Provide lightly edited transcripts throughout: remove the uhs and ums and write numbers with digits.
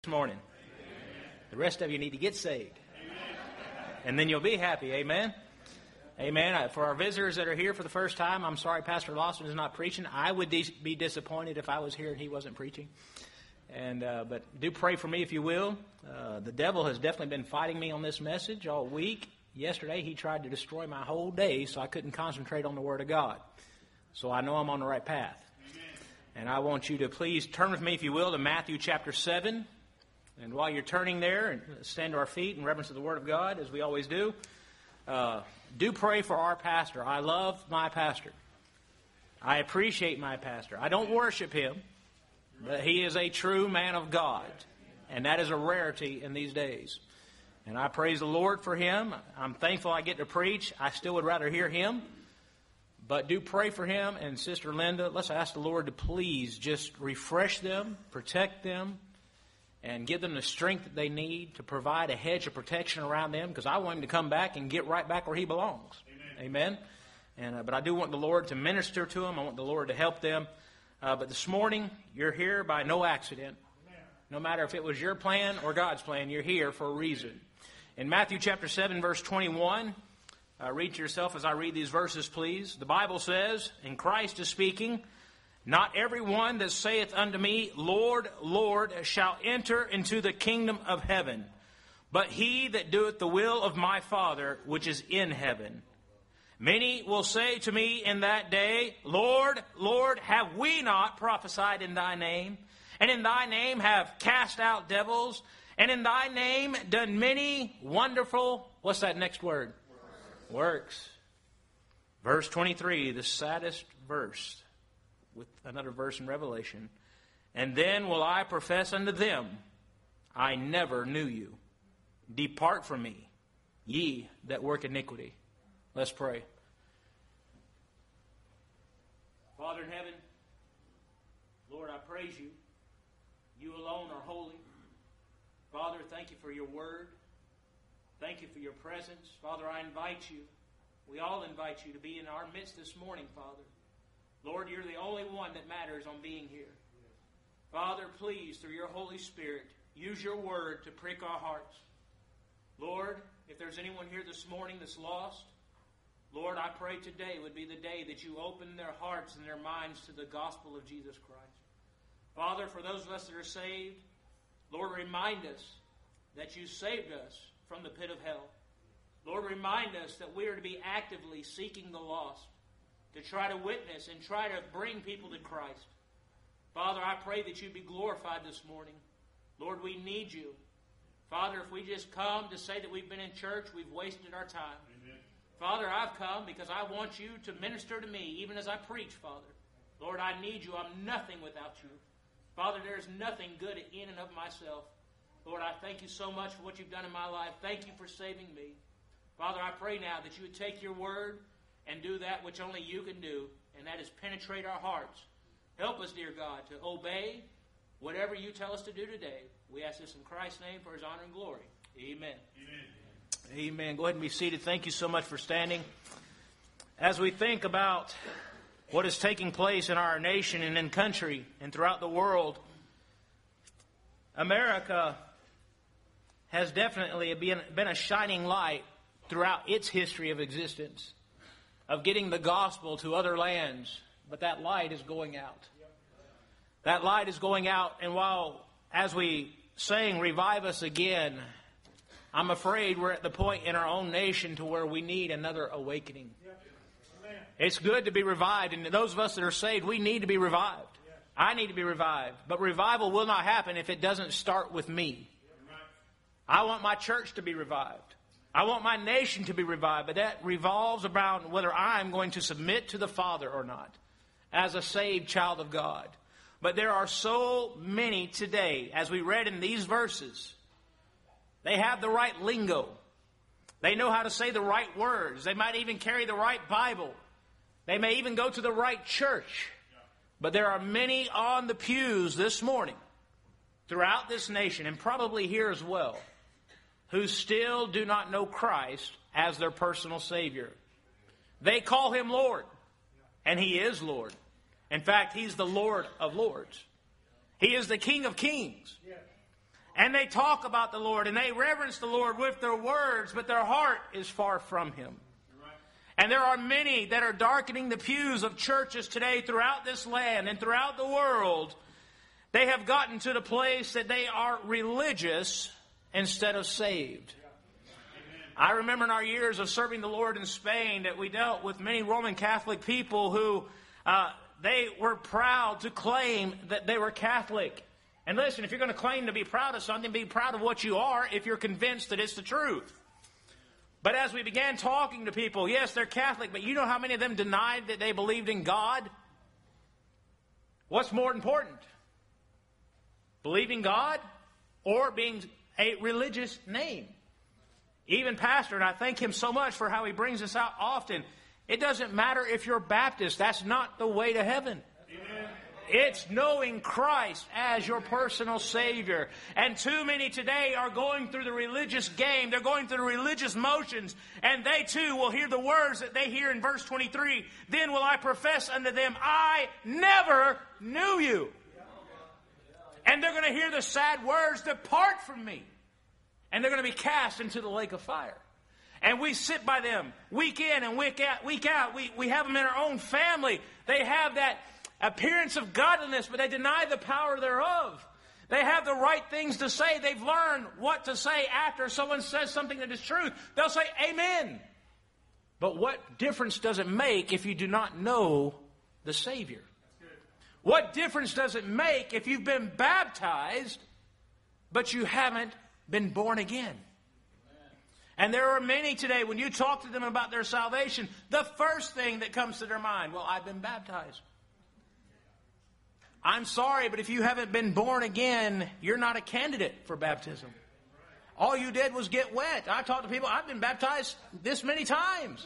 This morning. The rest of you need to get saved. And then you'll be happy. Amen. Amen. For our visitors that are here for the first time, I'm sorry Pastor Lawson is not preaching. I would be disappointed if I was here and he wasn't preaching. But do pray for me if you will. The devil has definitely been fighting me on this message all week. Yesterday he tried to destroy my whole day so I couldn't concentrate on the Word of God. So I know I'm on the right path. And I want you to please turn with me, if you will, to Matthew chapter 7. And while you're turning there, and stand to our feet in reverence to the Word of God, as we always do pray for our pastor. I love my pastor. I appreciate my pastor. I don't worship him, but he is a true man of God. And that is a rarity in these days. And I praise the Lord for him. I'm thankful I get to preach. I still would rather hear him. But do pray for him. And Sister Linda, let's ask the Lord to please just refresh them, protect them, and give them the strength that they need to provide a hedge of protection around them, because I want him to come back and get right back where he belongs. Amen. But I do want the Lord to minister to them. I want the Lord to help them. But this morning, you're here by no accident. No matter if it was your plan or God's plan, you're here for a reason. In Matthew chapter 7, verse 21, read to yourself as I read these verses, please. The Bible says, and Christ is speaking, "Not every one that saith unto me, Lord, Lord, shall enter into the kingdom of heaven, but he that doeth the will of my Father which is in heaven. Many will say to me in that day, Lord, Lord, have we not prophesied in thy name? And in thy name have cast out devils? And in thy name done many wonderful," what's that next word? Works. Verse 23, the saddest verse, with another verse in Revelation. "And then will I profess unto them, I never knew you. Depart from me, ye that work iniquity." Let's pray. Father in heaven, Lord, I praise you. You alone are holy. Father, thank you for your word. Thank you for your presence. Father, I invite you. We all invite you to be in our midst this morning, Father. Lord, you're the only one that matters on being here. Father, please, through your Holy Spirit, use your word to prick our hearts. Lord, if there's anyone here this morning that's lost, Lord, I pray today would be the day that you open their hearts and their minds to the gospel of Jesus Christ. Father, for those of us that are saved, Lord, remind us that you saved us from the pit of hell. Lord, remind us that we are to be actively seeking the lost, to try to witness and try to bring people to Christ. Father, I pray that you be glorified this morning. Lord, we need you. Father, if we just come to say that we've been in church, we've wasted our time. Amen. Father, I've come because I want you to minister to me even as I preach, Father. Lord, I need you. I'm nothing without you. Father, there is nothing good in and of myself. Lord, I thank you so much for what you've done in my life. Thank you for saving me. Father, I pray now that you would take your word and do that which only you can do, and that is penetrate our hearts. Help us, dear God, to obey whatever you tell us to do today. We ask this in Christ's name for his honor and glory. Amen. Amen. Amen. Go ahead and be seated. Thank you so much for standing. As we think about what is taking place in our nation and in country and throughout the world, America has definitely been a shining light throughout its history of existence, of getting the gospel to other lands. But that light is going out. That light is going out. And while, as we sang, "Revive us again," I'm afraid we're at the point in our own nation to where we need another awakening. It's good to be revived. And those of us that are saved, we need to be revived. I need to be revived. But revival will not happen if it doesn't start with me. I want my church to be revived. I want my nation to be revived, but that revolves around whether I'm going to submit to the Father or not as a saved child of God. But there are so many today, as we read in these verses, they have the right lingo. They know how to say the right words. They might even carry the right Bible. They may even go to the right church. But there are many on the pews this morning throughout this nation, and probably here as well, who still do not know Christ as their personal Savior. They call him Lord, and he is Lord. In fact, he's the Lord of Lords. He is the King of Kings. And they talk about the Lord and they reverence the Lord with their words, but their heart is far from Him. And there are many that are darkening the pews of churches today throughout this land and throughout the world. They have gotten to the place that they are religious instead of saved. I remember in our years of serving the Lord in Spain that we dealt with many Roman Catholic people who they were proud to claim that they were Catholic. And listen, if you're going to claim to be proud of something, be proud of what you are if you're convinced that it's the truth. But as we began talking to people, yes, they're Catholic, but you know how many of them denied that they believed in God? What's more important? Believing God or being a religious name? Even Pastor, and I thank him so much for how he brings this out often, it doesn't matter if you're Baptist. That's not the way to heaven. Amen. It's knowing Christ as your personal Savior. And too many today are going through the religious game. They're going through the religious motions. And they too will hear the words that they hear in verse 23. Then will I profess unto them, I never knew you. And they're going to hear the sad words, depart from me. And they're going to be cast into the lake of fire. And we sit by them week in and week out. We have them in our own family. They have that appearance of godliness, but they deny the power thereof. They have the right things to say. They've learned what to say after someone says something that is truth. They'll say, amen. But what difference does it make if you do not know the Savior? What difference does it make if you've been baptized, but you haven't been born again? And there are many today, when you talk to them about their salvation, the first thing that comes to their mind, well, I've been baptized. I'm sorry, but if you haven't been born again, you're not a candidate for baptism. All you did was get wet. I talk to people, I've been baptized this many times.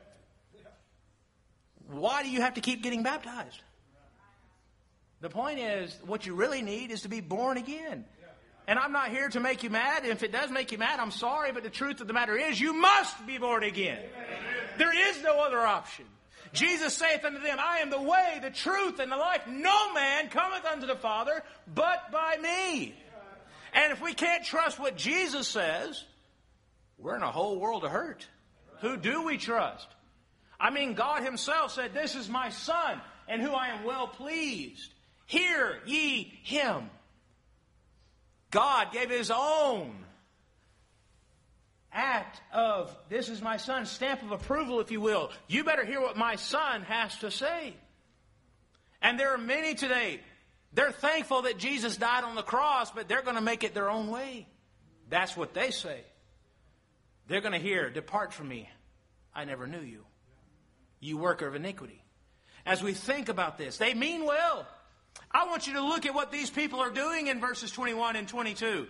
Why do you have to keep getting baptized? The point is, what you really need is to be born again. And I'm not here to make you mad. If it does make you mad, I'm sorry, but the truth of the matter is, you must be born again. There is no other option. Jesus saith unto them, I am the way, the truth, and the life. No man cometh unto the Father but by me. And if we can't trust what Jesus says, we're in a whole world of hurt. Who do we trust? I mean, God Himself said, this is my Son, in whom I am well pleased. Hear ye Him. God gave His own act of, this is my Son, stamp of approval, if you will. You better hear what my Son has to say. And there are many today, they're thankful that Jesus died on the cross, but they're going to make it their own way. That's what they say. They're going to hear, depart from me, I never knew you, you worker of iniquity. As we think about this, they mean well. I want you to look at what these people are doing in verses 21 and 22.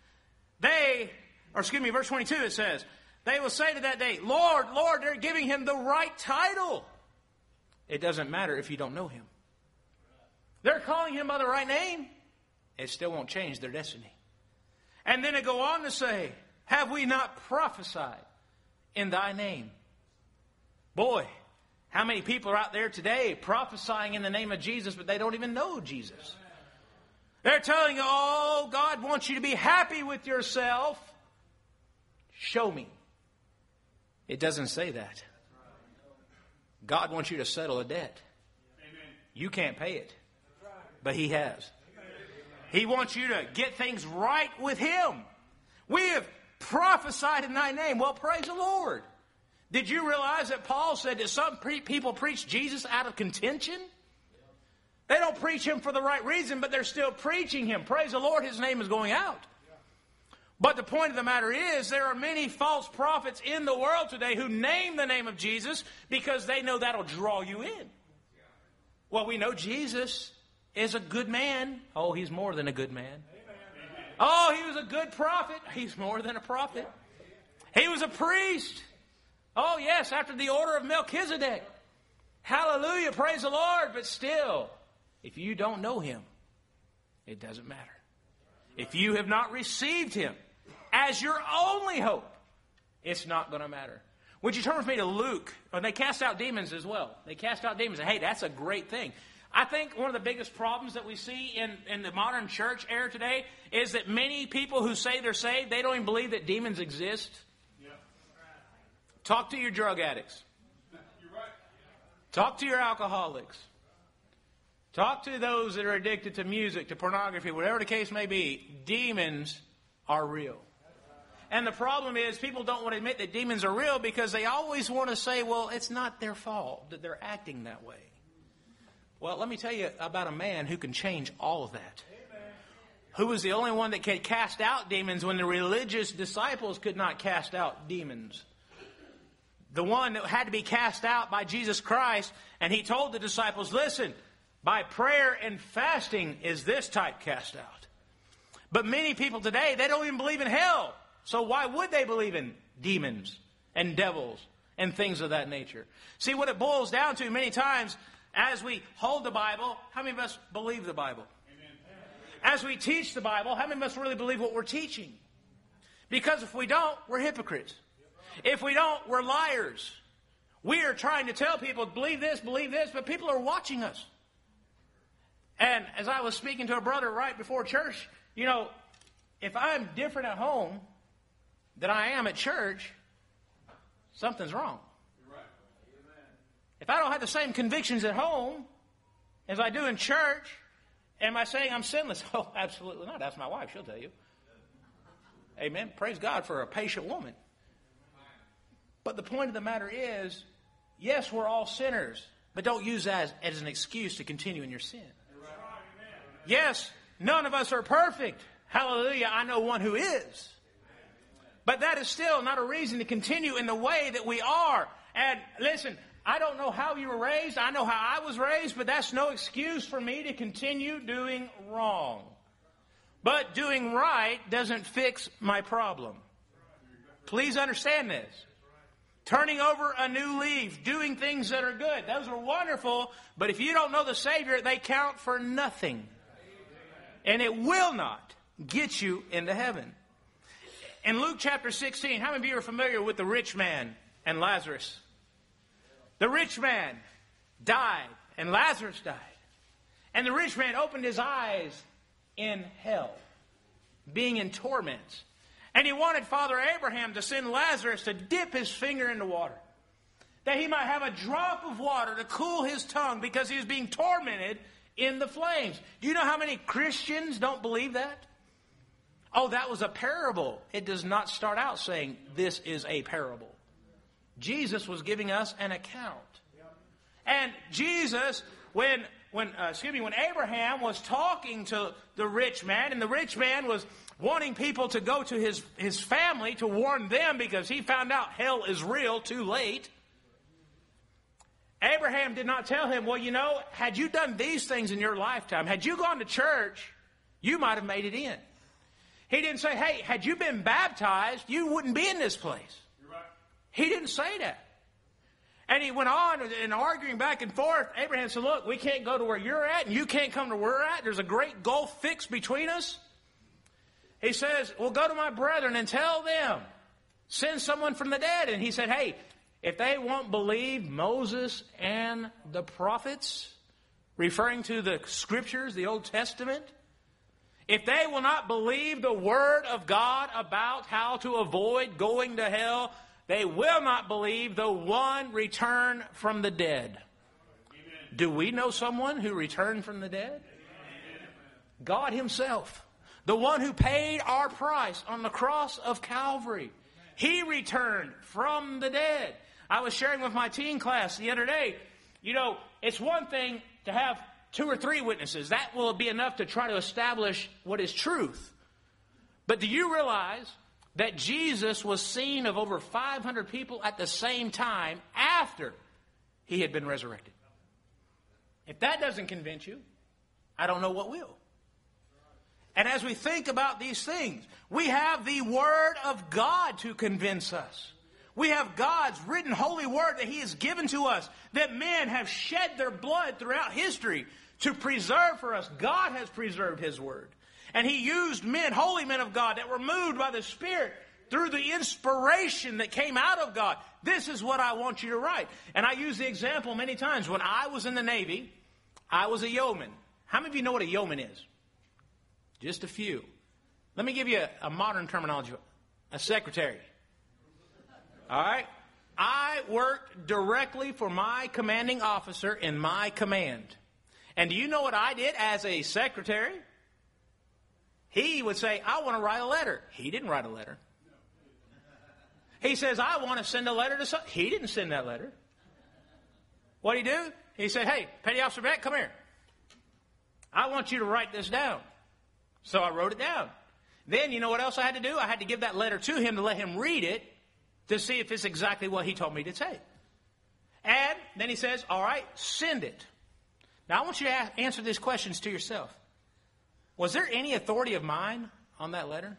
Verse 22 it says, they will say to that day, Lord, Lord, they're giving Him the right title. It doesn't matter if you don't know Him. They're calling Him by the right name. It still won't change their destiny. And then they go on to say, have we not prophesied in Thy name? Boy, how many people are out there today prophesying in the name of Jesus, but they don't even know Jesus? They're telling you, oh, God wants you to be happy with yourself. Show me. It doesn't say that. God wants you to settle a debt. You can't pay it, but He has. He wants you to get things right with Him. We have prophesied in Thy name. Well, praise the Lord. Did you realize that Paul said that some people preach Jesus out of contention? They don't preach Him for the right reason, but they're still preaching Him. Praise the Lord, His name is going out. But the point of the matter is, there are many false prophets in the world today who name the name of Jesus because they know that'll draw you in. Well, we know Jesus is a good man. Oh, He's more than a good man. Oh, He was a good prophet. He's more than a prophet. He was a priest. Oh, yes, after the order of Melchizedek. Hallelujah, praise the Lord. But still, if you don't know Him, it doesn't matter. If you have not received Him as your only hope, it's not going to matter. Would you turn with me to Luke? They cast out demons as well. They cast out demons. Hey, that's a great thing. I think one of the biggest problems that we see in the modern church era today is that many people who say they're saved, they don't even believe that demons exist. Yeah. Talk to your drug addicts. You're right. Talk to your alcoholics. Talk to those that are addicted to music, to pornography, whatever the case may be. Demons are real. And the problem is people don't want to admit that demons are real because they always want to say, well, it's not their fault that they're acting that way. Well, let me tell you about a man who can change all of that. Amen. Who was the only one that could cast out demons when the religious disciples could not cast out demons. The one that had to be cast out by Jesus Christ, and he told the disciples, listen, by prayer and fasting is this type cast out. But many people today, they don't even believe in hell. So why would they believe in demons and devils and things of that nature? See, what it boils down to many times, as we hold the Bible, how many of us believe the Bible? Amen. As we teach the Bible, how many of us really believe what we're teaching? Because if we don't, we're hypocrites. If we don't, we're liars. We are trying to tell people, believe this, but people are watching us. And as I was speaking to a brother right before church, you know, if I'm different at home than I am at church, something's wrong. If I don't have the same convictions at home as I do in church, am I saying I'm sinless? Oh, absolutely not. That's my wife. She'll tell you. Amen. Praise God for a patient woman. But the point of the matter is, yes, we're all sinners, but don't use that as an excuse to continue in your sin. Yes, none of us are perfect. Hallelujah, I know one who is. But that is still not a reason to continue in the way that we are. And listen, I don't know how you were raised. I know how I was raised, but that's no excuse for me to continue doing wrong. But doing right doesn't fix my problem. Please understand this. Turning over a new leaf, doing things that are good, those are wonderful, but if you don't know the Savior, they count for nothing. And it will not get you into heaven. In Luke chapter 16, how many of you are familiar with the rich man and Lazarus? The rich man died, and Lazarus died. And the rich man opened his eyes in hell, being in torments. And he wanted Father Abraham to send Lazarus to dip his finger in the water, that he might have a drop of water to cool his tongue because he was being tormented in the flames. Do you know how many Christians don't believe that? Oh, that was a parable. It does not start out saying this is a parable. Jesus was giving us an account. And Jesus, when Abraham was talking to the rich man, and the rich man was wanting people to go to his family to warn them because he found out hell is real too late. Abraham did not tell him, well, you know, had you done these things in your lifetime, had you gone to church, you might have made it in. He didn't say, hey, had you been baptized, you wouldn't be in this place. You're right. He didn't say that. And he went on and arguing back and forth. Abraham said, look, we can't go to where you're at, and you can't come to where we're at. There's a great gulf fixed between us. He says, well, go to my brethren and tell them, send someone from the dead. And he said, hey, if they won't believe Moses and the prophets, referring to the scriptures, the Old Testament, if they will not believe the word of God about how to avoid going to hell, they will not believe the one returned from the dead. Amen. Do we know someone who returned from the dead? Amen. God himself, the one who paid our price on the cross of Calvary. He returned from the dead. I was sharing with my teen class the other day, you know, it's one thing to have 2 or 3 witnesses. That will be enough to try to establish what is truth. But do you realize that Jesus was seen of over 500 people at the same time after he had been resurrected? If that doesn't convince you, I don't know what will. And as we think about these things, we have the Word of God to convince us. We have God's written holy word that he has given to us, that men have shed their blood throughout history to preserve for us. God has preserved his word. And he used men, holy men of God, that were moved by the Spirit through the inspiration that came out of God. This is what I want you to write. And I use the example many times. When I was in the Navy, I was a yeoman. How many of you know what a yeoman is? Just a few. Let me give you a modern terminology. A secretary. All right? I worked directly for my commanding officer in my command. And do you know what I did as a secretary? He would say, I want to write a letter. He didn't write a letter. He says, I want to send a letter to someone. He didn't send that letter. What did he do? He said, hey, Petty Officer Beck, come here. I want you to write this down. So I wrote it down. Then you know what else I had to do? I had to give that letter to him to let him read it to see if it's exactly what he told me to say. And then he says, all right, send it. Now I want you to answer these questions to yourself. Was there any authority of mine on that letter?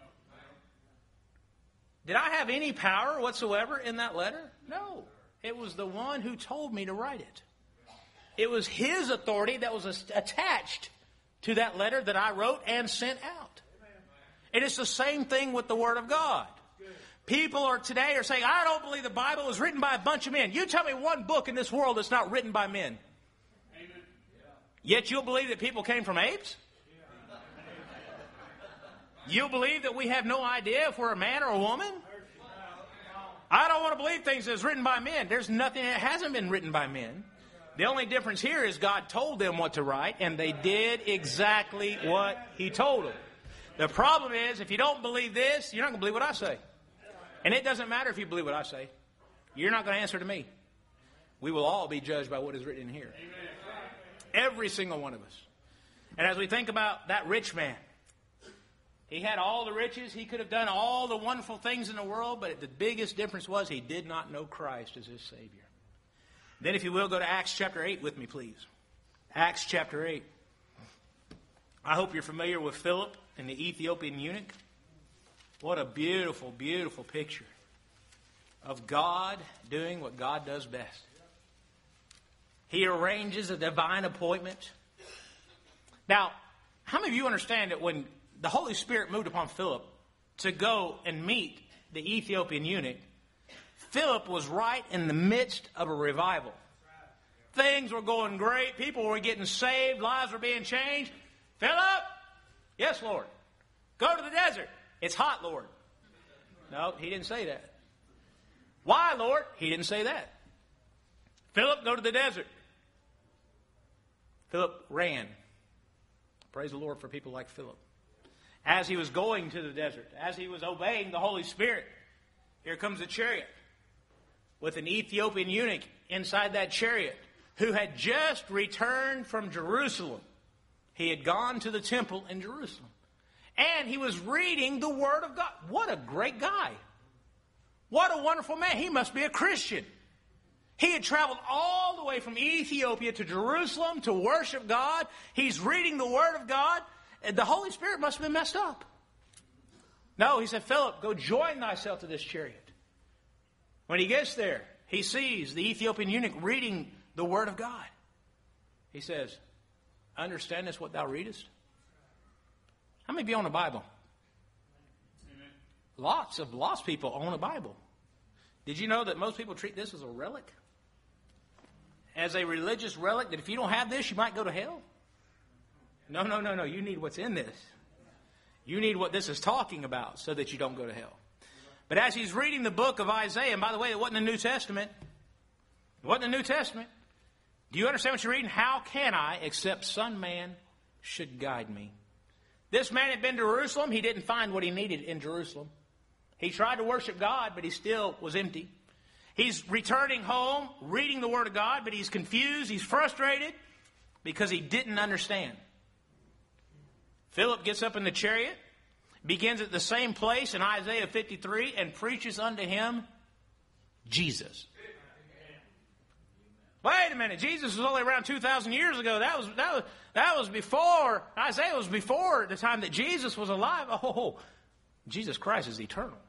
Did I have any power whatsoever in that letter? No. It was the one who told me to write it. It was his authority that was attached to that letter that I wrote and sent out. And it's the same thing with the Word of God. People today are saying, I don't believe the Bible was written by a bunch of men. You tell me one book in this world that's not written by men. Amen. Yet you'll believe that people came from apes? You'll believe that we have no idea if we're a man or a woman? I don't want to believe things that's written by men. There's nothing that hasn't been written by men. The only difference here is God told them what to write, and they did exactly what He told them. The problem is, if you don't believe this, you're not going to believe what I say. And it doesn't matter if you believe what I say. You're not going to answer to me. We will all be judged by what is written in here. Every single one of us. And as we think about that rich man, he had all the riches. He could have done all the wonderful things in the world, but the biggest difference was he did not know Christ as his Savior. Then, if you will, go to Acts chapter 8 with me, please. Acts chapter 8. I hope you're familiar with Philip and the Ethiopian eunuch. What a beautiful, beautiful picture of God doing what God does best. He arranges a divine appointment. Now, how many of you understand that when the Holy Spirit moved upon Philip to go and meet the Ethiopian eunuch, Philip was right in the midst of a revival. Things were going great. People were getting saved. Lives were being changed. Philip? Yes, Lord. Go to the desert. It's hot, Lord. No, he didn't say that. Why, Lord? He didn't say that. Philip, go to the desert. Philip ran. Praise the Lord for people like Philip. As he was going to the desert, as he was obeying the Holy Spirit, here comes a chariot with an Ethiopian eunuch inside that chariot who had just returned from Jerusalem. He had gone to the temple in Jerusalem. And he was reading the Word of God. What a great guy. What a wonderful man. He must be a Christian. He had traveled all the way from Ethiopia to Jerusalem to worship God. He's reading the Word of God. And the Holy Spirit must have been messed up. No, he said, Philip, go join thyself to this chariot. When he gets there, he sees the Ethiopian eunuch reading the Word of God. He says, understandest what thou readest? How many of you own a Bible? Amen. Lots of lost people own a Bible. Did you know that most people treat this as a relic? As a religious relic, that if you don't have this, you might go to hell? No. You need what's in this. You need what this is talking about so that you don't go to hell. But as he's reading the book of Isaiah, and by the way, it wasn't the New Testament. It wasn't the New Testament. Do you understand what you're reading? How can I, except some man should guide me? This man had been to Jerusalem. He didn't find what he needed in Jerusalem. He tried to worship God, but he still was empty. He's returning home, reading the Word of God, but he's confused. He's frustrated because he didn't understand. Philip gets up in the chariot, begins at the same place in Isaiah 53, and preaches unto him Jesus. Wait a minute, Jesus was only around 2,000 years ago. That was before, Isaiah was before the time that Jesus was alive. Oh, Jesus Christ is eternal.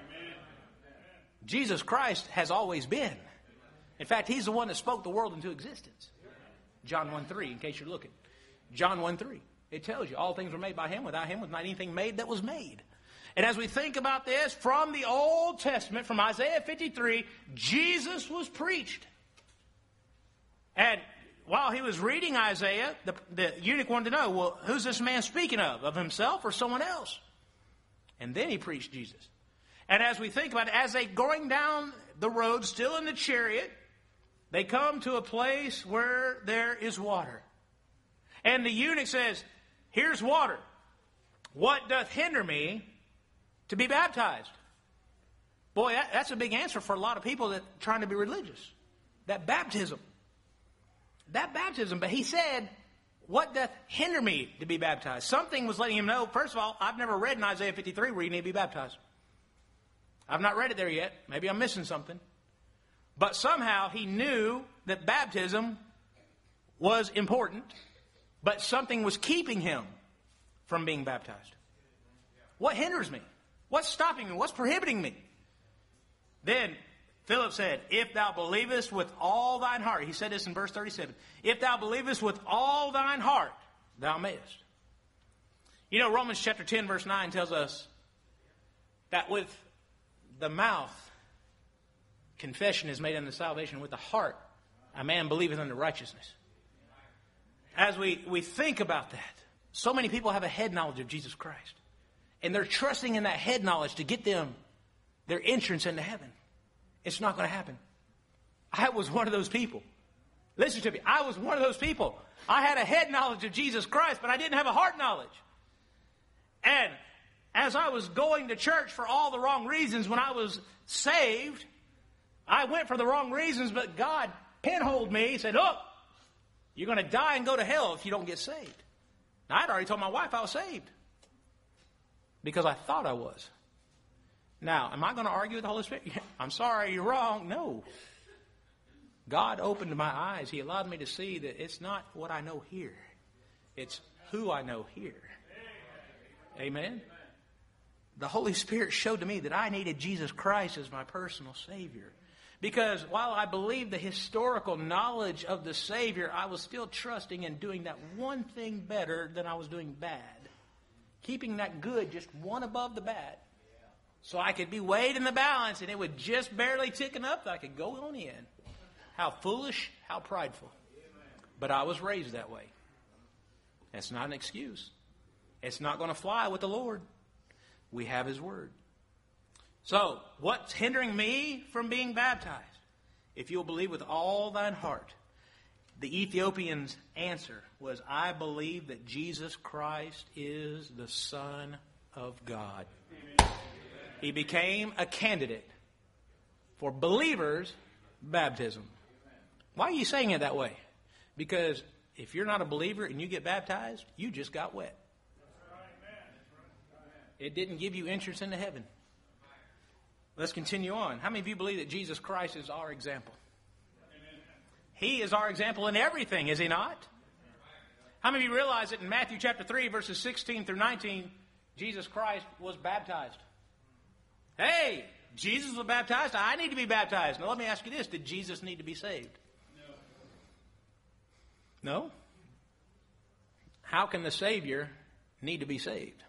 Jesus Christ has always been. In fact, He's the one that spoke the world into existence. John 1:3, in case you're looking. John 1:3. It tells you all things were made by Him. Without Him was not anything made that was made. And as we think about this, from the Old Testament, from Isaiah 53, Jesus was preached. And while he was reading Isaiah, the eunuch wanted to know, well, who's this man speaking of himself or someone else? And then he preached Jesus. And as we think about it, as they going down the road, still in the chariot, they come to a place where there is water. And the eunuch says, here's water. What doth hinder me to be baptized? Boy, that's a big answer for a lot of people that are trying to be religious. That baptism. But he said, what doth hinder me to be baptized? Something was letting him know, first of all, I've never read in Isaiah 53 where you need to be baptized. I've not read it there yet. Maybe I'm missing something. But somehow he knew that baptism was important, but something was keeping him from being baptized. What hinders me? What's stopping me? What's prohibiting me? Then Philip said, if thou believest with all thine heart. He said this in verse 37. If thou believest with all thine heart, thou mayest. You know, Romans chapter 10, verse 9 tells us that with the mouth, confession is made unto salvation. With the heart, a man believeth unto righteousness. As we think about that, so many people have a head knowledge of Jesus Christ. And they're trusting in that head knowledge to get them their entrance into heaven. It's not going to happen. I was one of those people. Listen to me. I was one of those people. I had a head knowledge of Jesus Christ, but I didn't have a heart knowledge. And as I was going to church for all the wrong reasons when I was saved, I went for the wrong reasons, but God pinholed me. He said, look, you're going to die and go to hell if you don't get saved. Now, I'd already told my wife I was saved because I thought I was. Now, am I going to argue with the Holy Spirit? I'm sorry, you're wrong. No. God opened my eyes. He allowed me to see that it's not what I know here. It's who I know here. Amen? The Holy Spirit showed to me that I needed Jesus Christ as my personal Savior. Because while I believed the historical knowledge of the Savior, I was still trusting in doing that one thing better than I was doing bad. Keeping that good just one above the bad. So I could be weighed in the balance and it would just barely ticken up. I could go on in. How foolish, how prideful. But I was raised that way. That's not an excuse. It's not going to fly with the Lord. We have His Word. So, what's hindering me from being baptized? If you'll believe with all thine heart. The Ethiopian's answer was, I believe that Jesus Christ is the Son of God. Amen. He became a candidate for believers' baptism. Why are you saying it that way? Because if you're not a believer and you get baptized, you just got wet. It didn't give you entrance into heaven. Let's continue on. How many of you believe that Jesus Christ is our example? He is our example in everything, is He not? How many of you realize that in Matthew chapter 3, verses 16 through 19, Jesus Christ was baptized? Hey, Jesus was baptized. I need to be baptized. Now let me ask you this. Did Jesus need to be saved? No? How can the Savior need to be saved?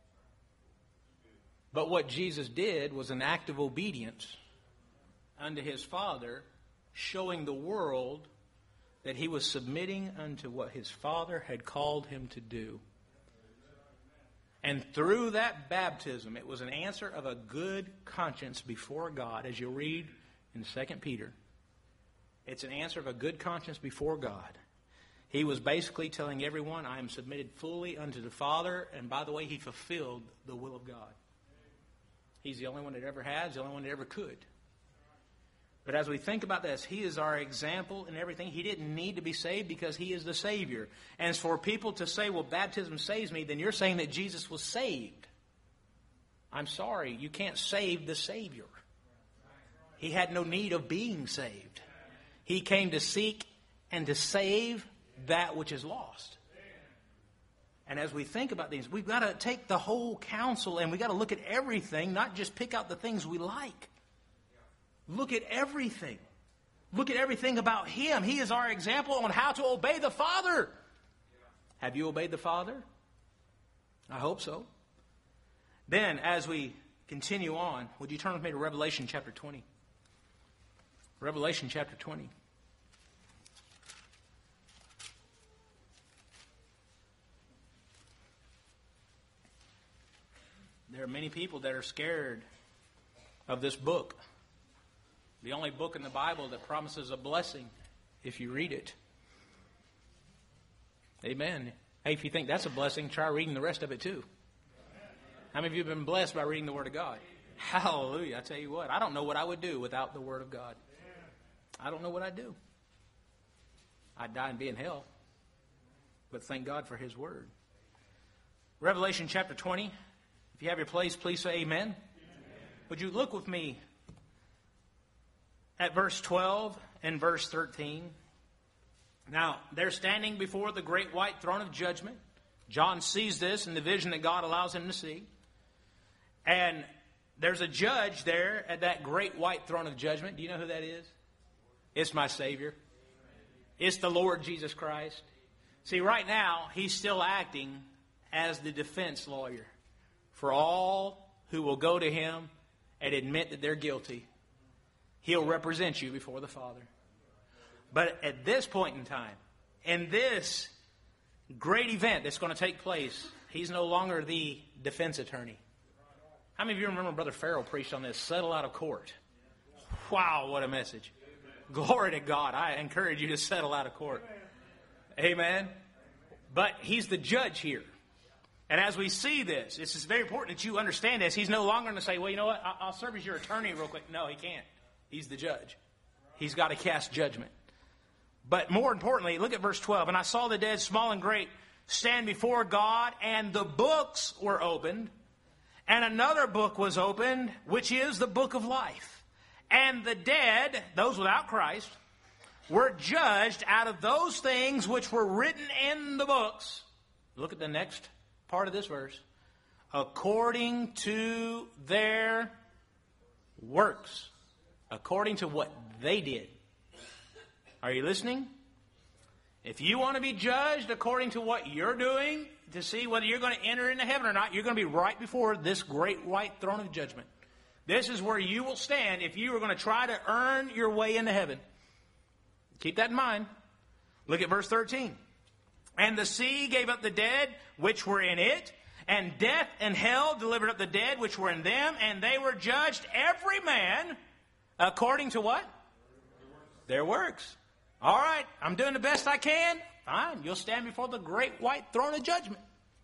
But what Jesus did was an act of obedience unto His Father, showing the world that He was submitting unto what His Father had called Him to do. And through that baptism, it was an answer of a good conscience before God, as you'll read in 2 Peter. It's an answer of a good conscience before God. He was basically telling everyone, I am submitted fully unto the Father, and by the way, He fulfilled the will of God. He's the only one that ever has, the only one that ever could. But as we think about this, He is our example in everything. He didn't need to be saved because He is the Savior. And as for people to say, well, baptism saves me, then you're saying that Jesus was saved. I'm sorry, you can't save the Savior. He had no need of being saved. He came to seek and to save that which is lost. And as we think about these, we've got to take the whole counsel and we've got to look at everything, not just pick out the things we like. Look at everything. Look at everything about Him. He is our example on how to obey the Father. Have you obeyed the Father? I hope so. Then, as we continue on, would you turn with me to Revelation chapter 20? Revelation chapter 20. There are many people that are scared of this book. The only book in the Bible that promises a blessing if you read it. Amen. Hey, if you think that's a blessing, try reading the rest of it too. How many of you have been blessed by reading the Word of God? Hallelujah. I tell you what, I don't know what I would do without the Word of God. I don't know what I'd do. I'd die and be in hell. But thank God for His Word. Revelation chapter 20. If you have your place, please say amen. Amen. Would you look with me at verse 12 and verse 13. Now, they're standing before the great white throne of judgment. John sees this in the vision that God allows him to see. And there's a judge there at that great white throne of judgment. Do you know who that is? It's my Savior. It's the Lord Jesus Christ. See, right now, He's still acting as the defense lawyer for all who will go to Him and admit that they're guilty. He'll represent you before the Father. But at this point in time, in this great event that's going to take place, He's no longer the defense attorney. How many of you remember Brother Farrell preached on this, settle out of court? Wow, what a message. Glory to God. I encourage you to settle out of court. Amen. But He's the judge here. And as we see this, it's very important that you understand this. He's no longer going to say, well, you know what, I'll serve as your attorney real quick. No, He can't. He's the judge. He's got to cast judgment. But more importantly, look at verse 12. And I saw the dead, small and great, stand before God, and the books were opened. And another book was opened, which is the book of life. And the dead, those without Christ, were judged out of those things which were written in the books. Look at the next part of this verse. According to their works. According to what they did. Are you listening? If you want to be judged according to what you're doing, to see whether you're going to enter into heaven or not, you're going to be right before this great white throne of judgment. This is where you will stand if you are going to try to earn your way into heaven. Keep that in mind. Look at verse 13. And the sea gave up the dead which were in it, and death and hell delivered up the dead which were in them, and they were judged every man according to what? Their works. All right, I'm doing the best I can. Fine, you'll stand before the great white throne of judgment.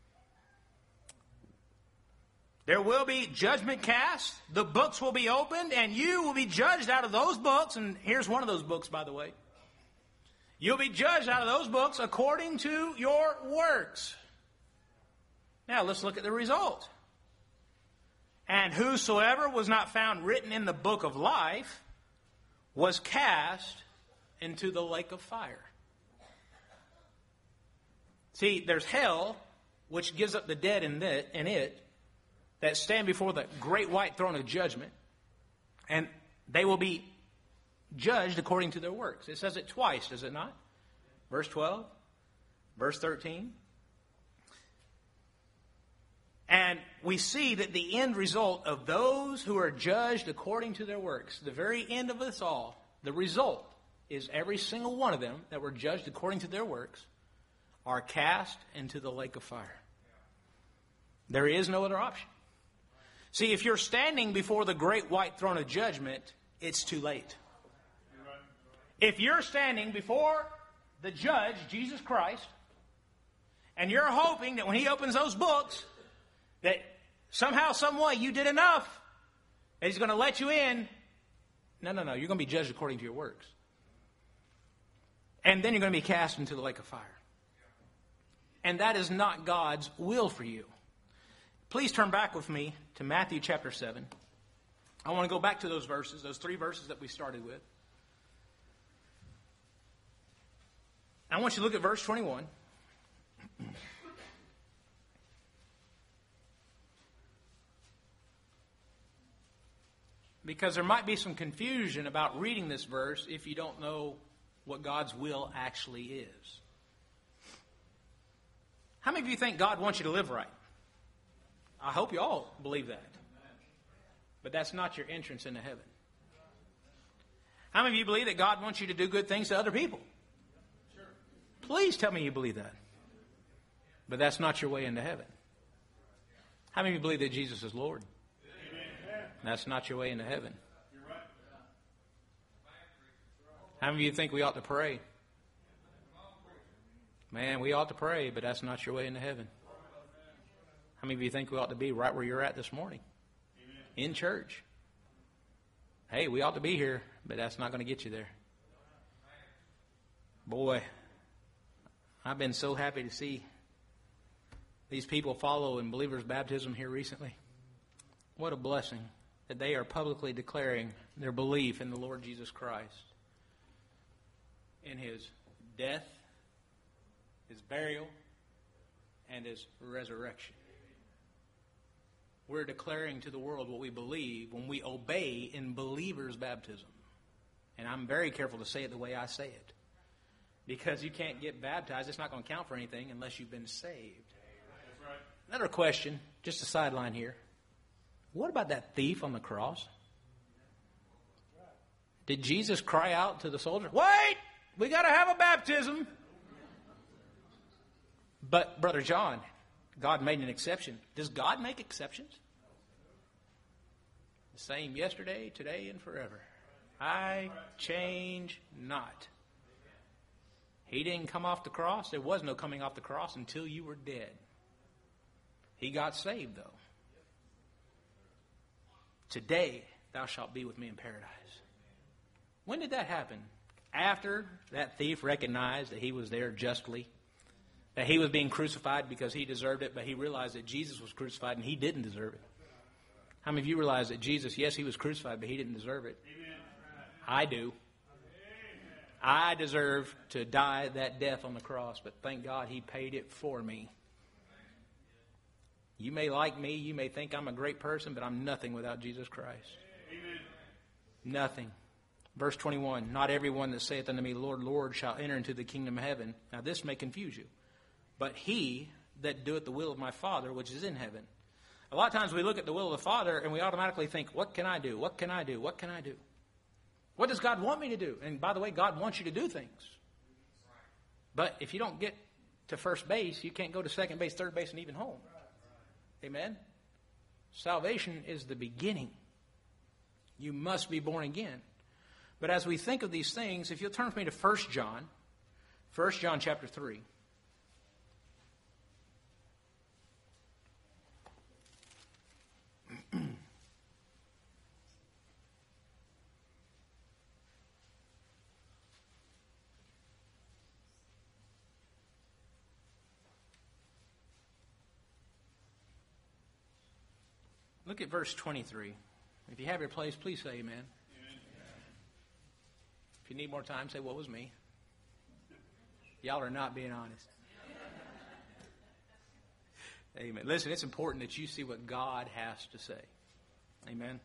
There will be judgment cast. The books will be opened, and you will be judged out of those books. And here's one of those books, by the way. You'll be judged out of those books according to your works. Now, let's look at the result. And whosoever was not found written in the book of life was cast into the lake of fire. See, there's hell, which gives up the dead in it, that stand before the great white throne of judgment, and they will be judged according to their works. It says it twice, does it not? Verse 12, verse 13. And we see that the end result of those who are judged according to their works, the very end of this all, the result is every single one of them that were judged according to their works are cast into the lake of fire. There is no other option. See, if you're standing before the great white throne of judgment, it's too late. If you're standing before the judge, Jesus Christ, and you're hoping that when He opens those books, that somehow, some way, you did enough, that He's going to let you in. No. You're going to be judged according to your works. And then you're going to be cast into the lake of fire. And that is not God's will for you. Please turn back with me to Matthew chapter 7. I want to go back to those verses, those 3 verses that we started with. I want you to look at verse 21. Because there might be some confusion about reading this verse if you don't know what God's will actually is. How many of you think God wants you to live right? I hope you all believe that. But that's not your entrance into heaven. How many of you believe that God wants you to do good things to other people? Sure. Please tell me you believe that. But that's not your way into heaven. How many of you believe that Jesus is Lord? Amen. That's not your way into heaven. You're right. How many of you think we ought to pray? Man, we ought to pray, but that's not your way into heaven. How many of you think we ought to be right where you're at this morning? Amen. In church. Hey, we ought to be here, but that's not going to get you there. Boy, I've been so happy to see these people follow in believers' baptism here recently. What a blessing that they are publicly declaring their belief in the Lord Jesus Christ, in His death, His burial, and His resurrection. We're declaring to the world what we believe when we obey in believers' baptism. And I'm very careful to say it the way I say it. Because you can't get baptized, it's not going to count for anything unless you've been saved. That's right. Another question, just a sideline here. What about that thief on the cross? Did Jesus cry out to the soldier, "Wait! We got to have a baptism"? But, Brother John, God made an exception. Does God make exceptions? The same yesterday, today, and forever. I change not. He didn't come off the cross. There was no coming off the cross until you were dead. He got saved, though. Today, thou shalt be with me in paradise. When did that happen? After that thief recognized that he was there justly, that he was being crucified because he deserved it, but he realized that Jesus was crucified and he didn't deserve it. How many of you realize that Jesus, yes, he was crucified, but he didn't deserve it? Amen. I do. I deserve to die that death on the cross, but thank God he paid it for me. You may like me, you may think I'm a great person, but I'm nothing without Jesus Christ. Amen. Nothing. Verse 21, not everyone that saith unto me, Lord, Lord, shall enter into the kingdom of heaven. Now this may confuse you. But he that doeth the will of my Father, which is in heaven. A lot of times we look at the will of the Father and we automatically think, what can I do? What can I do? What can I do? What does God want me to do? And by the way, God wants you to do things. But if you don't get to first base, you can't go to second base, third base, and even home. Amen? Salvation is the beginning. You must be born again. But as we think of these things, if you'll turn with me to 1 John chapter 3. Look at verse 23. If you have your place, please say amen. Amen. If you need more time, say, what was me? Y'all are not being honest. Amen. Listen, it's important that you see what God has to say. Amen.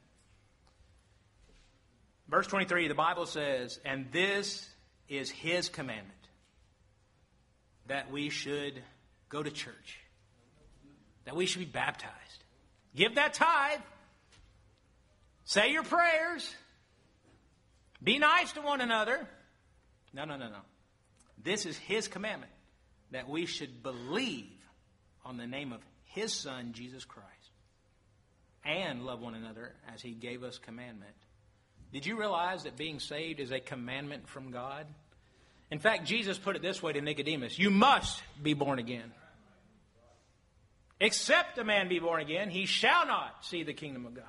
Verse 23, the Bible says, and this is His commandment, that we should go to church, that we should be baptized. Give that tithe. Say your prayers. Be nice to one another. No. This is His commandment, that we should believe on the name of His Son, Jesus Christ, and love one another as He gave us commandment. Did you realize that being saved is a commandment from God? In fact, Jesus put it this way to Nicodemus, you must be born again. Except a man be born again, he shall not see the kingdom of God.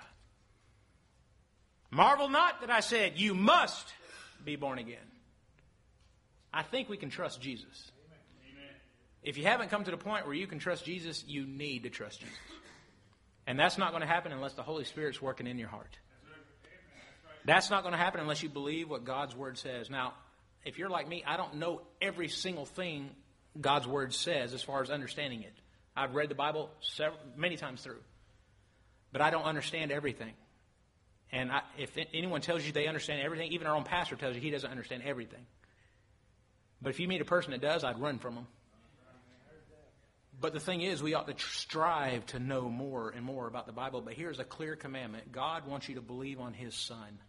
Marvel not that I said, you must be born again. I think we can trust Jesus. Amen. If you haven't come to the point where you can trust Jesus, you need to trust Jesus. And that's not going to happen unless the Holy Spirit's working in your heart. That's not going to happen unless you believe what God's Word says. Now, if you're like me, I don't know every single thing God's Word says as far as understanding it. I've read the Bible many times through. But I don't understand everything. And if anyone tells you they understand everything, even our own pastor tells you he doesn't understand everything. But if you meet a person that does, I'd run from them. But the thing is, we ought to strive to know more and more about the Bible. But here's a clear commandment. God wants you to believe on His Son.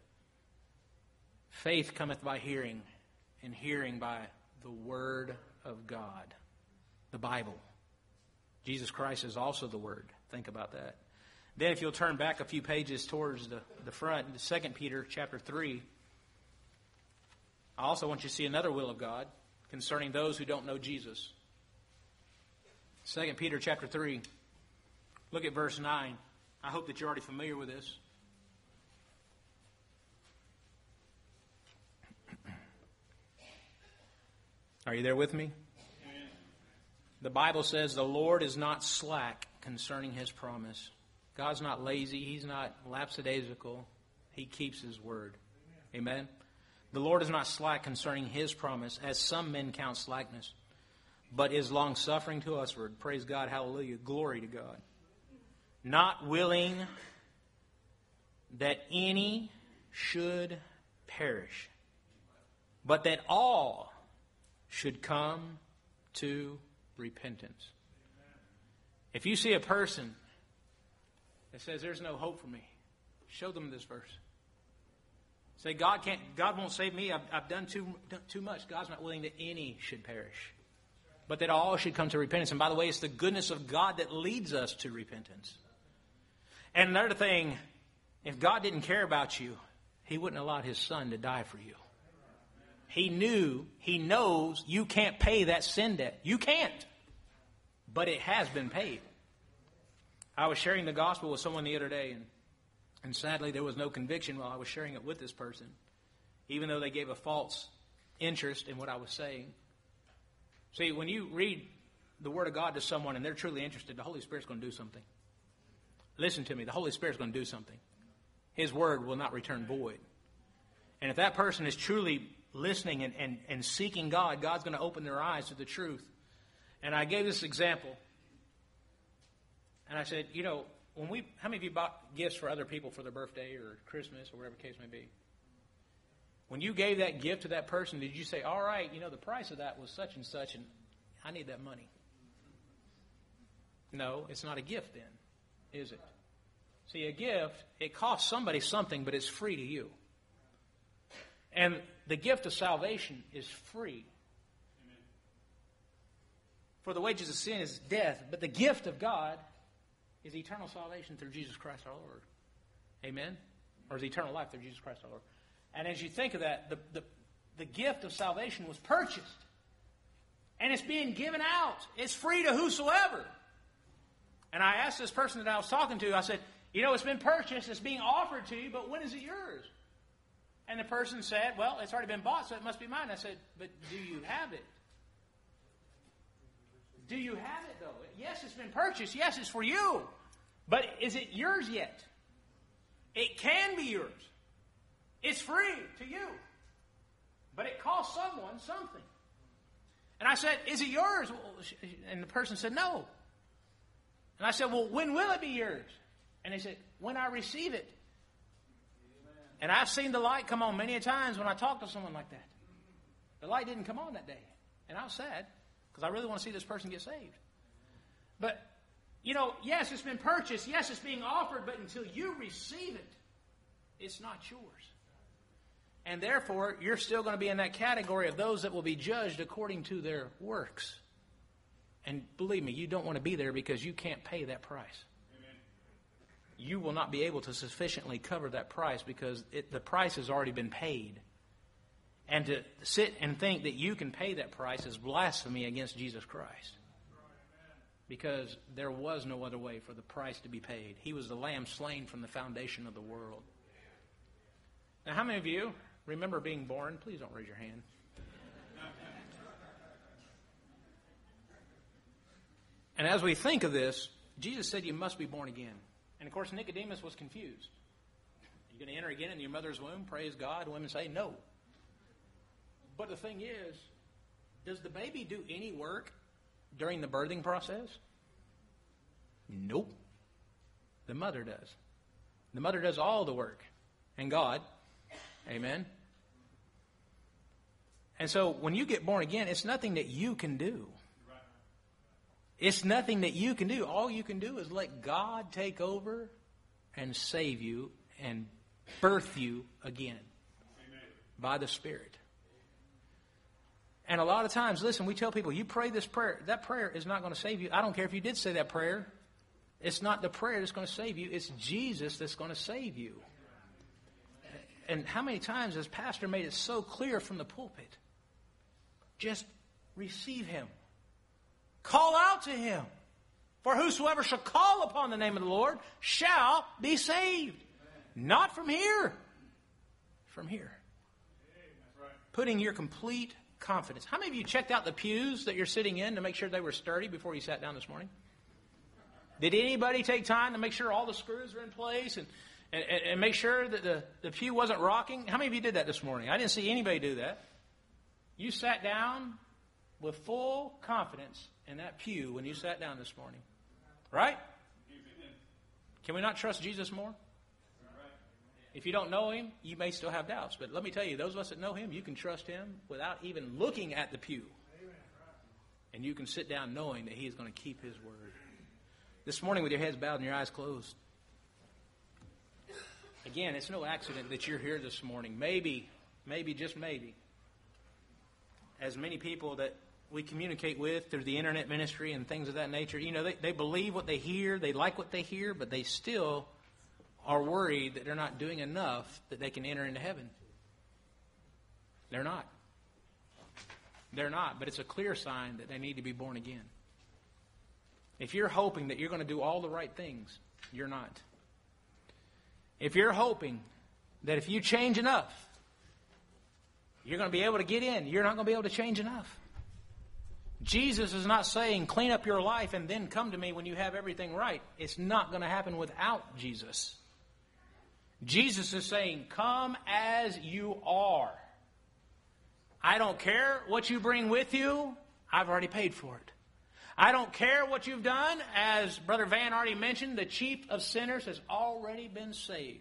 Faith cometh by hearing, and hearing by the Word of God, the Bible. Jesus Christ is also the Word. Think about that. Then if you'll turn back a few pages towards the front, 2 Peter chapter 3, I also want you to see another will of God concerning those who don't know Jesus. 2 Peter chapter 3, look at verse 9. I hope that you're already familiar with this. Are you there with me? Amen. The Bible says the Lord is not slack concerning His promise. God's not lazy. He's not lapsadaisical. He keeps His word. Amen. The Lord is not slack concerning His promise, as some men count slackness, but is long-suffering to usward. Praise God. Hallelujah. Glory to God. Not willing that any should perish, but that all should come to repentance. If you see a person that says there's no hope for me, show them this verse. Say, God won't save me. I've done too much. God's not willing that any should perish, but that all should come to repentance. And by the way, it's the goodness of God that leads us to repentance. And another thing, if God didn't care about you, He wouldn't allow His Son to die for you. He knows you can't pay that sin debt. You can't. But it has been paid. I was sharing the gospel with someone the other day, and sadly there was no conviction while I was sharing it with this person, even though they gave a false interest in what I was saying. See, when you read the Word of God to someone and they're truly interested, the Holy Spirit's going to do something. Listen to me, the Holy Spirit's going to do something. His Word will not return void. And if that person is truly listening and seeking God, God's going to open their eyes to the truth. And I gave this example. And I said, how many of you bought gifts for other people for their birthday or Christmas or whatever the case may be? When you gave that gift to that person, did you say, all right, the price of that was such and such, and I need that money? No, it's not a gift then, is it? See, a gift, it costs somebody something, but it's free to you. And the gift of salvation is free. Amen. For the wages of sin is death, but the gift of God is eternal salvation through Jesus Christ our Lord. Amen? Or is eternal life through Jesus Christ our Lord. And as you think of that, the gift of salvation was purchased. And it's being given out. It's free to whosoever. And I asked this person that I was talking to, I said, it's been purchased, it's being offered to you, but when is it yours? And the person said, well, it's already been bought, so it must be mine. I said, but do you have it? Do you have it, though? Yes, it's been purchased. Yes, it's for you. But is it yours yet? It can be yours. It's free to you. But it costs someone something. And I said, is it yours? And the person said, no. And I said, well, when will it be yours? And they said, when I receive it. And I've seen the light come on many a times when I talk to someone like that. The light didn't come on that day. And I was sad because I really want to see this person get saved. But, yes, it's been purchased. Yes, it's being offered. But until you receive it, it's not yours. And therefore, you're still going to be in that category of those that will be judged according to their works. And believe me, you don't want to be there because you can't pay that price. You will not be able to sufficiently cover that price because the price has already been paid. And to sit and think that you can pay that price is blasphemy against Jesus Christ. Because there was no other way for the price to be paid. He was the lamb slain from the foundation of the world. Now, how many of you remember being born? Please don't raise your hand. And as we think of this, Jesus said you must be born again. And, of course, Nicodemus was confused. You're going to enter again in your mother's womb? Praise God. Women say no. But the thing is, does the baby do any work during the birthing process? Nope. The mother does. The mother does all the work. And God. Amen. And so when you get born again, it's nothing that you can do. It's nothing that you can do. All you can do is let God take over and save you and birth you again. Amen. By the Spirit. And a lot of times, listen, we tell people, you pray this prayer. That prayer is not going to save you. I don't care if you did say that prayer It's not the prayer that's going to save you. It's Jesus that's going to save you. And how many times has Pastor made it so clear from the pulpit? Just receive Him. Call out to Him. For whosoever shall call upon the name of the Lord shall be saved. Not from here. From here. Putting your complete confidence. How many of you checked out the pews that you're sitting in to make sure they were sturdy before you sat down this morning? Did anybody take time to make sure all the screws are in place and make sure that the pew wasn't rocking? How many of you did that this morning? I didn't see anybody do that. You sat down with full confidence in that pew when you sat down this morning. Right? Can we not trust Jesus more? If you don't know Him, you may still have doubts. But let me tell you, those of us that know Him, you can trust Him without even looking at the pew. And you can sit down knowing that He is going to keep His word. This morning with your heads bowed and your eyes closed. Again, it's no accident that you're here this morning. Maybe, just maybe, as many people that we communicate with through the internet ministry and things of that nature, you know, they believe what they hear, they like what they hear, but they still are worried that they're not doing enough that they can enter into heaven. They're not. They're not, but it's a clear sign that they need to be born again. If you're hoping that you're going to do all the right things, you're not. If you're hoping that if you change enough, you're going to be able to get in, you're not going to be able to change enough. Jesus is not saying, clean up your life and then come to me when you have everything right. It's not going to happen without Jesus. Jesus is saying, come as you are. I don't care what you bring with you. I've already paid for it. I don't care what you've done. As Brother Van already mentioned, the chief of sinners has already been saved.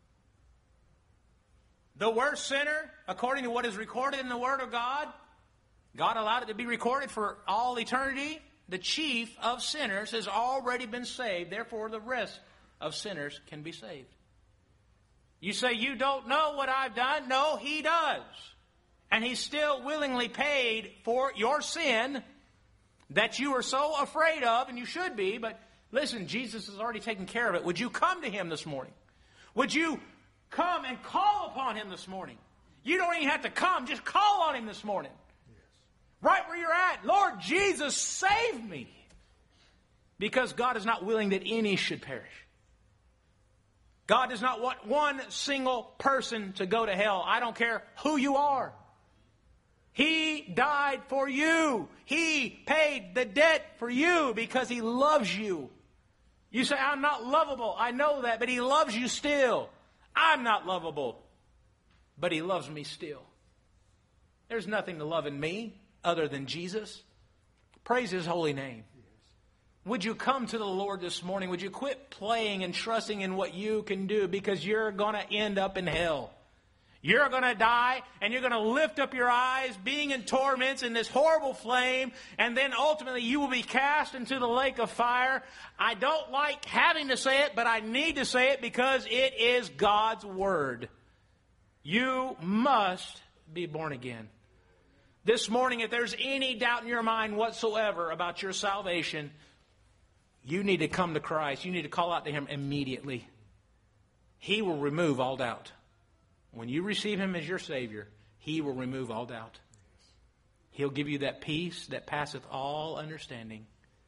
The worst sinner, according to what is recorded in the Word of God, God allowed it to be recorded for all eternity. The chief of sinners has already been saved. Therefore, the rest of sinners can be saved. You say, you don't know what I've done? No, He does. And He still willingly paid for your sin that you are so afraid of, and you should be, but listen, Jesus has already taken care of it. Would you come to Him this morning? Would you come and call upon Him this morning? You don't even have to come, just call on Him this morning. Right where you're at. Lord Jesus, save me. Because God is not willing that any should perish. God does not want one single person to go to hell. I don't care who you are. He died for you. He paid the debt for you because He loves you. You say, I'm not lovable. I know that, but He loves you still. I'm not lovable, but He loves me still. There's nothing to love in me other than Jesus. Praise His holy name. Would you come to the Lord this morning? Would you quit playing and trusting in what you can do, because you're going to end up in hell. You're going to die, and you're going to lift up your eyes, being in torments in this horrible flame, and then ultimately you will be cast into the lake of fire. I don't like having to say it, but I need to say it because it is God's word. You must be born again. This morning, if there's any doubt in your mind whatsoever about your salvation, you need to come to Christ. You need to call out to Him immediately. He will remove all doubt. When you receive Him as your Savior, He will remove all doubt. He'll give you that peace that passeth all understanding.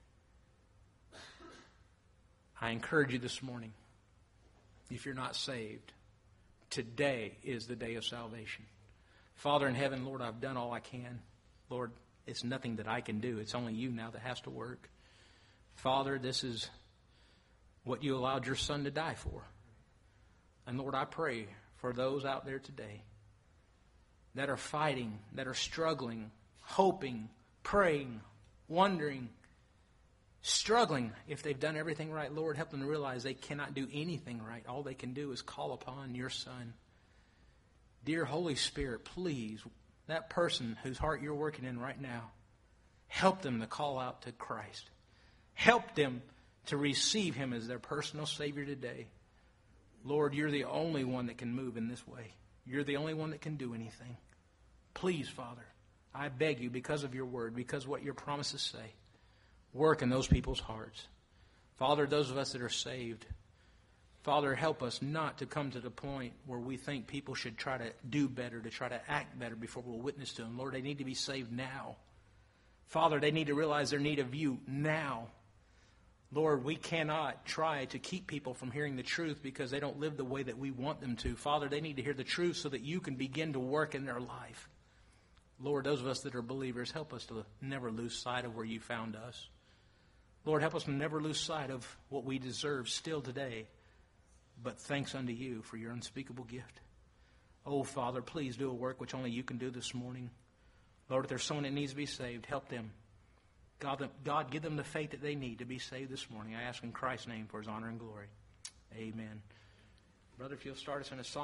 I encourage you this morning, if you're not saved, today is the day of salvation. Father in heaven, Lord, I've done all I can. Lord, it's nothing that I can do. It's only You now that has to work. Father, this is what You allowed Your Son to die for. And Lord, I pray for those out there today that are fighting, that are struggling, hoping, praying, wondering, struggling if they've done everything right. Lord, help them to realize they cannot do anything right. All they can do is call upon Your Son. Dear Holy Spirit, please, that person whose heart You're working in right now, help them to call out to Christ. Help them to receive Him as their personal Savior today. Lord, You're the only one that can move in this way. You're the only one that can do anything. Please, Father, I beg You, because of Your word, because what Your promises say, work in those people's hearts. Father, those of us that are saved, Father, help us not to come to the point where we think people should try to do better, to try to act better before we'll witness to them. Lord, they need to be saved now. Father, they need to realize their need of you now. Lord, we cannot try to keep people from hearing the truth because they don't live the way that we want them to. Father, they need to hear the truth so that you can begin to work in their life. Lord, those of us that are believers, help us to never lose sight of where you found us. Lord, help us to never lose sight of what we deserve still today. But thanks unto you for your unspeakable gift. Oh, Father, please do a work which only you can do this morning. Lord, if there's someone that needs to be saved, help them. God, give them the faith that they need to be saved this morning. I ask in Christ's name for his honor and glory. Amen. Brother, if you'll start us in a song.